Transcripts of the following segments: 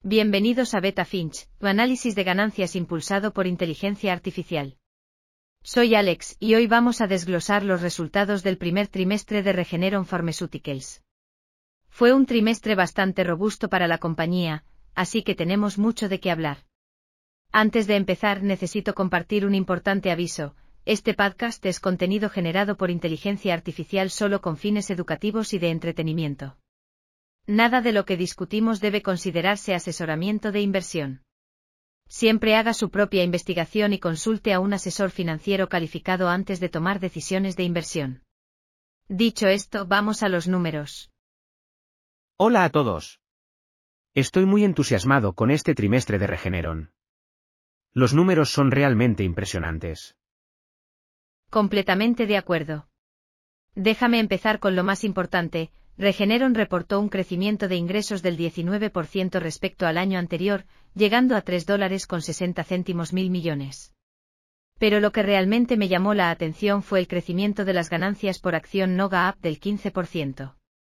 Bienvenidos a Beta Finch, tu análisis de ganancias impulsado por inteligencia artificial. Soy Alex y hoy vamos a desglosar los resultados del primer trimestre de Regeneron Pharmaceuticals. Fue un trimestre bastante robusto para la compañía, así que tenemos mucho de qué hablar. Antes de empezar, necesito compartir un importante aviso. Este podcast es contenido generado por inteligencia artificial solo con fines educativos y de entretenimiento. Nada de lo que discutimos debe considerarse asesoramiento de inversión. Siempre haga su propia investigación y consulte a un asesor financiero calificado antes de tomar decisiones de inversión. Dicho esto, vamos a los números. Hola a todos. Estoy muy entusiasmado con este trimestre de Regeneron. Los números son realmente impresionantes. Completamente de acuerdo. Déjame empezar con lo más importante. Regeneron reportó un crecimiento de ingresos del 19% respecto al año anterior, llegando a $3.60 mil millones. Pero lo que realmente me llamó la atención fue el crecimiento de las ganancias por acción no GAAP del 15%.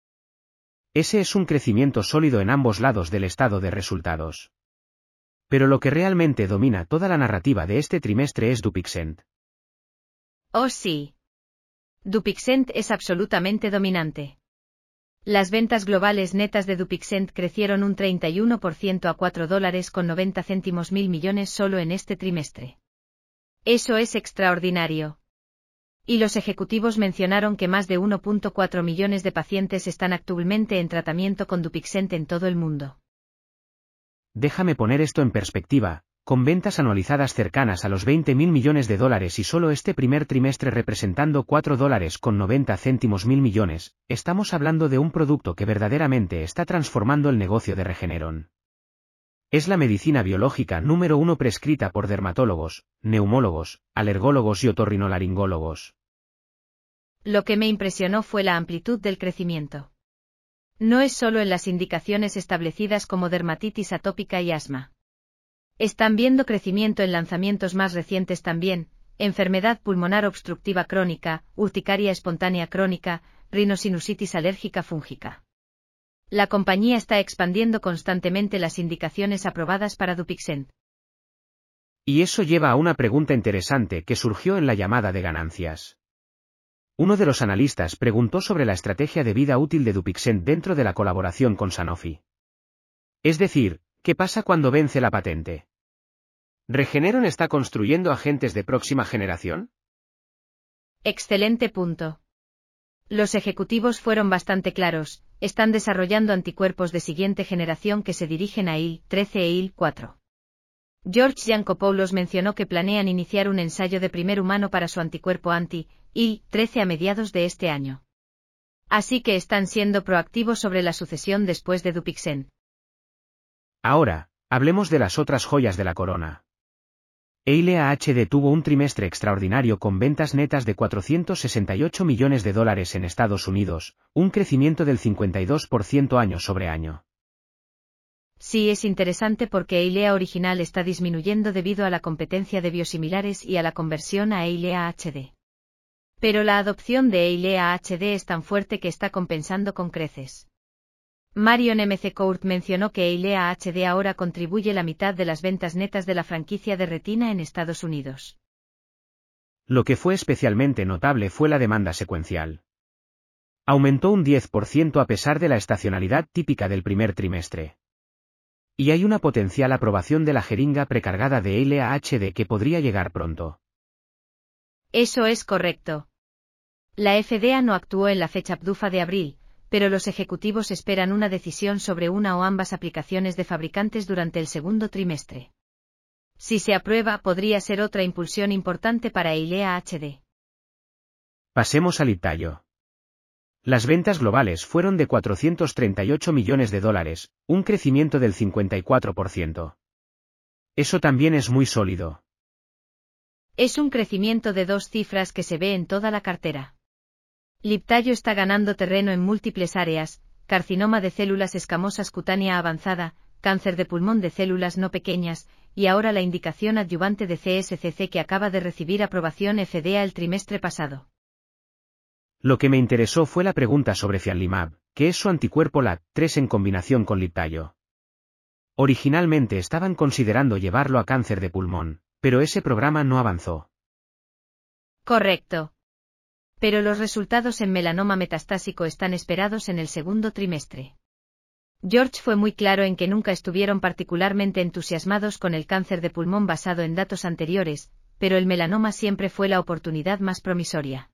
Ese es un crecimiento sólido en ambos lados del estado de resultados. Pero lo que realmente domina toda la narrativa de este trimestre es Dupixent. Oh sí. Dupixent es absolutamente dominante. Las ventas globales netas de Dupixent crecieron un 31% a $4.90 mil millones solo en este trimestre. Eso es extraordinario. Y los ejecutivos mencionaron que más de 1.4 millones de pacientes están actualmente en tratamiento con Dupixent en todo el mundo. Déjame poner esto en perspectiva. Con ventas anualizadas cercanas a los $20.000 millones y solo este primer trimestre representando $4.90 mil millones, estamos hablando de un producto que verdaderamente está transformando el negocio de Regeneron. Es la medicina biológica número 1 prescrita por dermatólogos, neumólogos, alergólogos y otorrinolaringólogos. Lo que me impresionó fue la amplitud del crecimiento. No es solo en las indicaciones establecidas como dermatitis atópica y asma. Están viendo crecimiento en lanzamientos más recientes también, enfermedad pulmonar obstructiva crónica, urticaria espontánea crónica, rinosinusitis alérgica fúngica. La compañía está expandiendo constantemente las indicaciones aprobadas para Dupixent. Y eso lleva a una pregunta interesante que surgió en la llamada de ganancias. Uno de los analistas preguntó sobre la estrategia de vida útil de Dupixent dentro de la colaboración con Sanofi. Es decir, ¿qué pasa cuando vence la patente? ¿Regeneron está construyendo agentes de próxima generación? Excelente punto. Los ejecutivos fueron bastante claros, están desarrollando anticuerpos de siguiente generación que se dirigen a IL-13 e IL-4. George Yancopoulos mencionó que planean iniciar un ensayo de primer humano para su anticuerpo anti-IL-13 a mediados de este año. Así que están siendo proactivos sobre la sucesión después de Dupixent. Ahora, hablemos de las otras joyas de la corona. Eylea HD tuvo un trimestre extraordinario con ventas netas de $468 millones en Estados Unidos, un crecimiento del 52% año sobre año. Sí, es interesante porque Eylea original está disminuyendo debido a la competencia de biosimilares y a la conversión a Eylea HD. Pero la adopción de Eylea HD es tan fuerte que está compensando con creces. Marion McCourt mencionó que Eylea HD ahora contribuye la mitad de las ventas netas de la franquicia de retina en Estados Unidos. Lo que fue especialmente notable fue la demanda secuencial. Aumentó un 10% a pesar de la estacionalidad típica del primer trimestre. Y hay una potencial aprobación de la jeringa precargada de Eylea HD que podría llegar pronto. Eso es correcto. La FDA no actuó en la fecha PDUFA de abril, pero los ejecutivos esperan una decisión sobre una o ambas aplicaciones de fabricantes durante el segundo trimestre. Si se aprueba, podría ser otra impulsión importante para Eylea HD. Pasemos al Libtayo. Las ventas globales fueron de $438 millones, un crecimiento del 54%. Eso también es muy sólido. Es un crecimiento de 2 cifras que se ve en toda la cartera. Libtayo está ganando terreno en múltiples áreas: carcinoma de células escamosas cutánea avanzada, cáncer de pulmón de células no pequeñas, y ahora la indicación adyuvante de CSCC que acaba de recibir aprobación FDA el trimestre pasado. Lo que me interesó fue la pregunta sobre Fianlimab, que es su anticuerpo LAT-3 en combinación con Libtayo. Originalmente estaban considerando llevarlo a cáncer de pulmón, pero ese programa no avanzó. Correcto. Pero los resultados en melanoma metastásico están esperados en el segundo trimestre. George fue muy claro en que nunca estuvieron particularmente entusiasmados con el cáncer de pulmón basado en datos anteriores, pero el melanoma siempre fue la oportunidad más promisoria.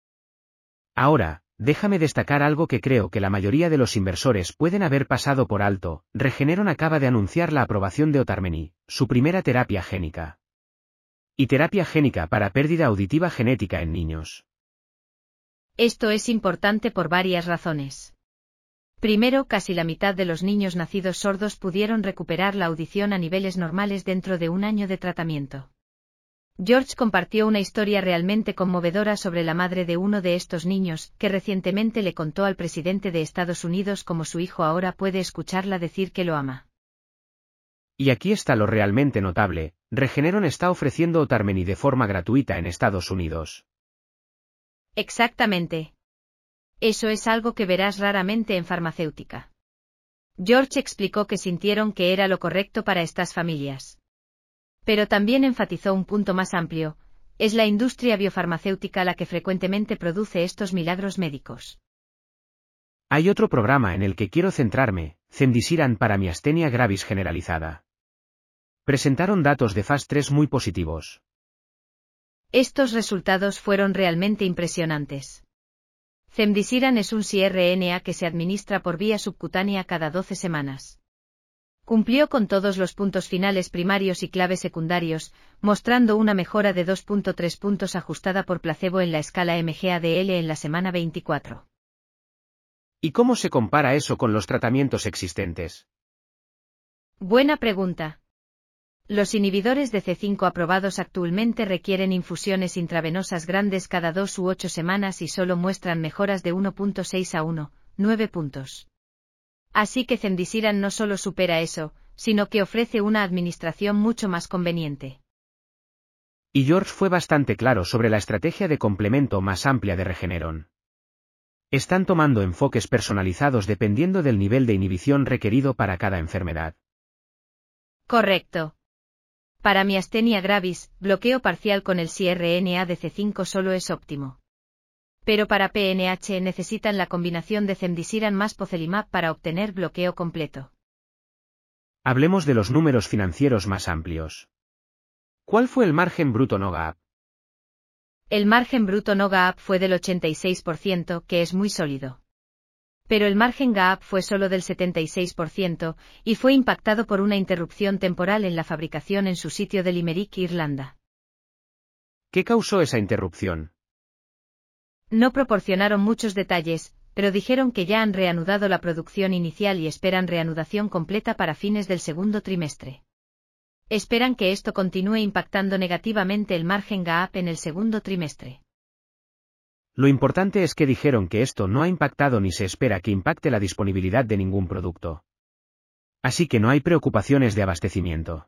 Ahora, déjame destacar algo que creo que la mayoría de los inversores pueden haber pasado por alto. Regeneron acaba de anunciar la aprobación de Otarmeni, su primera terapia génica. Y terapia génica para pérdida auditiva genética en niños. Esto es importante por varias razones. Primero, casi la mitad de los niños nacidos sordos pudieron recuperar la audición a niveles normales dentro de un año de tratamiento. George compartió una historia realmente conmovedora sobre la madre de uno de estos niños, que recientemente le contó al presidente de Estados Unidos cómo su hijo ahora puede escucharla decir que lo ama. Y aquí está lo realmente notable: Regeneron está ofreciendo Otarmeni de forma gratuita en Estados Unidos. Exactamente. Eso es algo que verás raramente en farmacéutica. George explicó que sintieron que era lo correcto para estas familias. Pero también enfatizó un punto más amplio: es la industria biofarmacéutica la que frecuentemente produce estos milagros médicos. Hay otro programa en el que quiero centrarme: Cemdisiran para miastenia gravis generalizada. Presentaron datos de fase 3 muy positivos. Estos resultados fueron realmente impresionantes. Cemdisiran es un siRNA que se administra por vía subcutánea cada 12 semanas. Cumplió con todos los puntos finales primarios y claves secundarios, mostrando una mejora de 2.3 puntos ajustada por placebo en la escala MG-ADL en la semana 24. ¿Y cómo se compara eso con los tratamientos existentes? Buena pregunta. Los inhibidores de C5 aprobados actualmente requieren infusiones intravenosas grandes cada 2 u 8 semanas y solo muestran mejoras de 1.6 a 1,9 puntos. Así que Cemdisiran no solo supera eso, sino que ofrece una administración mucho más conveniente. Y George fue bastante claro sobre la estrategia de complemento más amplia de Regeneron. Están tomando enfoques personalizados dependiendo del nivel de inhibición requerido para cada enfermedad. Correcto. Para miastenia gravis, bloqueo parcial con el siRNA de C5 solo es óptimo. Pero para PNH necesitan la combinación de Cemdisiran más Pozelimab para obtener bloqueo completo. Hablemos de los números financieros más amplios. ¿Cuál fue el margen bruto no-GAAP? El margen bruto no-GAAP fue del 86%, que es muy sólido. Pero el margen GAAP fue solo del 76%, y fue impactado por una interrupción temporal en la fabricación en su sitio de Limerick, Irlanda. ¿Qué causó esa interrupción? No proporcionaron muchos detalles, pero dijeron que ya han reanudado la producción inicial y esperan reanudación completa para fines del segundo trimestre. Esperan que esto continúe impactando negativamente el margen GAAP en el segundo trimestre. Lo importante es que dijeron que esto no ha impactado ni se espera que impacte la disponibilidad de ningún producto. Así que no hay preocupaciones de abastecimiento.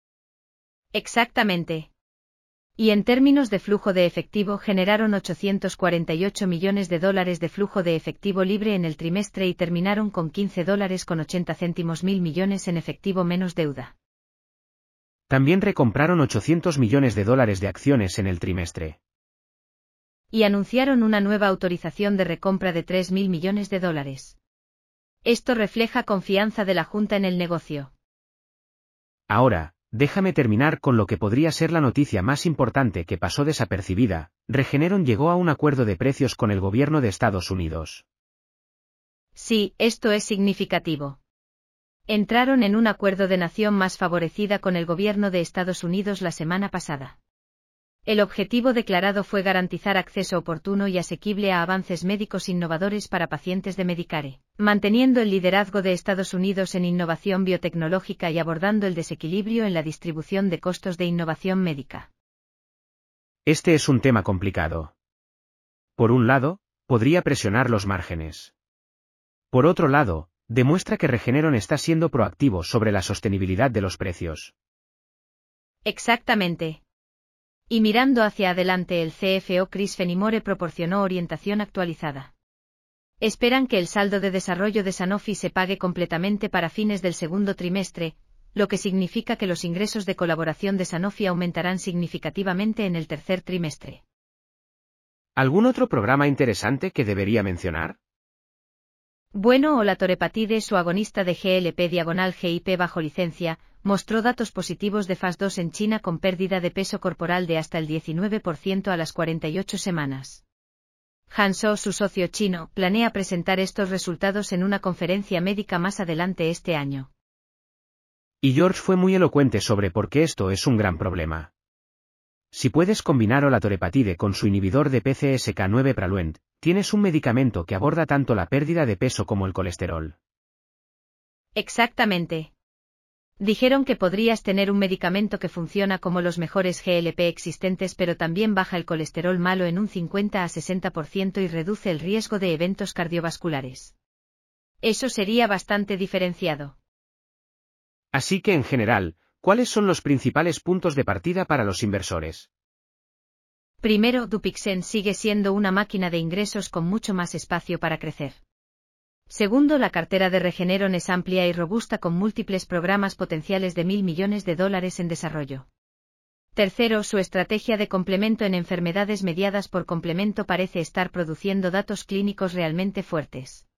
Exactamente. Y en términos de flujo de efectivo generaron $848 millones de flujo de efectivo libre en el trimestre y terminaron con $15.80 mil millones en efectivo menos deuda. También recompraron $800 millones de acciones en el trimestre. Y anunciaron una nueva autorización de recompra de $3.000 millones. Esto refleja confianza de la Junta en el negocio. Ahora, déjame terminar con lo que podría ser la noticia más importante que pasó desapercibida: Regeneron llegó a un acuerdo de precios con el gobierno de Estados Unidos. Sí, esto es significativo. Entraron en un acuerdo de nación más favorecida con el gobierno de Estados Unidos la semana pasada. El objetivo declarado fue garantizar acceso oportuno y asequible a avances médicos innovadores para pacientes de Medicare, manteniendo el liderazgo de Estados Unidos en innovación biotecnológica y abordando el desequilibrio en la distribución de costos de innovación médica. Este es un tema complicado. Por un lado, podría presionar los márgenes. Por otro lado, demuestra que Regeneron está siendo proactivo sobre la sostenibilidad de los precios. Exactamente. Y mirando hacia adelante, el CFO Chris Fenimore proporcionó orientación actualizada. Esperan que el saldo de desarrollo de Sanofi se pague completamente para fines del segundo trimestre, lo que significa que los ingresos de colaboración de Sanofi aumentarán significativamente en el tercer trimestre. ¿Algún otro programa interesante que debería mencionar? Bueno, olatorepatide, su agonista de GLP-GIP bajo licencia, mostró datos positivos de fase 2 en China con pérdida de peso corporal de hasta el 19% a las 48 semanas. Hansoh, su socio chino, planea presentar estos resultados en una conferencia médica más adelante este año. Y George fue muy elocuente sobre por qué esto es un gran problema. Si puedes combinar olatorepatide con su inhibidor de PCSK9 Praluent, tienes un medicamento que aborda tanto la pérdida de peso como el colesterol. Exactamente. Dijeron que podrías tener un medicamento que funciona como los mejores GLP existentes, pero también baja el colesterol malo en un 50 a 60% y reduce el riesgo de eventos cardiovasculares. Eso sería bastante diferenciado. Así que en general, ¿cuáles son los principales puntos de partida para los inversores? Primero, Dupixent sigue siendo una máquina de ingresos con mucho más espacio para crecer. Segundo, la cartera de Regeneron es amplia y robusta con múltiples programas potenciales de $1.000 millones en desarrollo. Tercero, su estrategia de complemento en enfermedades mediadas por complemento parece estar produciendo datos clínicos realmente fuertes.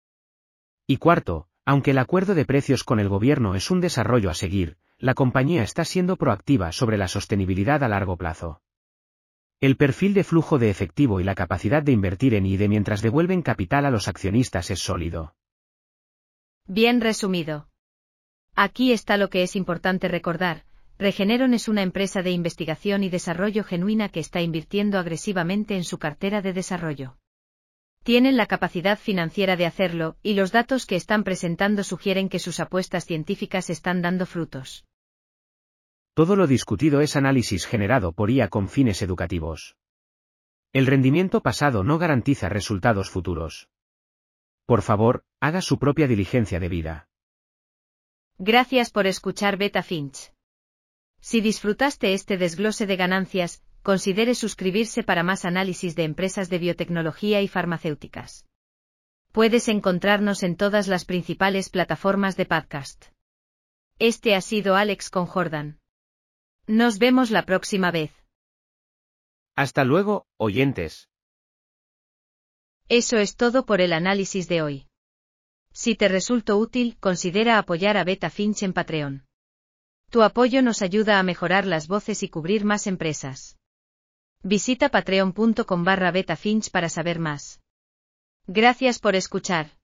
Y cuarto, aunque el acuerdo de precios con el gobierno es un desarrollo a seguir, la compañía está siendo proactiva sobre la sostenibilidad a largo plazo. El perfil de flujo de efectivo y la capacidad de invertir en I+D mientras devuelven capital a los accionistas es sólido. Bien resumido. Aquí está lo que es importante recordar: Regeneron es una empresa de investigación y desarrollo genuina que está invirtiendo agresivamente en su cartera de desarrollo. Tienen la capacidad financiera de hacerlo, y los datos que están presentando sugieren que sus apuestas científicas están dando frutos. Todo lo discutido es análisis generado por IA con fines educativos. El rendimiento pasado no garantiza resultados futuros. Por favor, haga su propia diligencia debida. Gracias por escuchar Beta Finch. Si disfrutaste este desglose de ganancias, considere suscribirse para más análisis de empresas de biotecnología y farmacéuticas. Puedes encontrarnos en todas las principales plataformas de podcast. Este ha sido Alex con Jordan. Nos vemos la próxima vez. Hasta luego, oyentes. Eso es todo por el análisis de hoy. Si te resultó útil, considera apoyar a Beta Finch en Patreon. Tu apoyo nos ayuda a mejorar las voces y cubrir más empresas. Visita patreon.com/betafinch para saber más. Gracias por escuchar.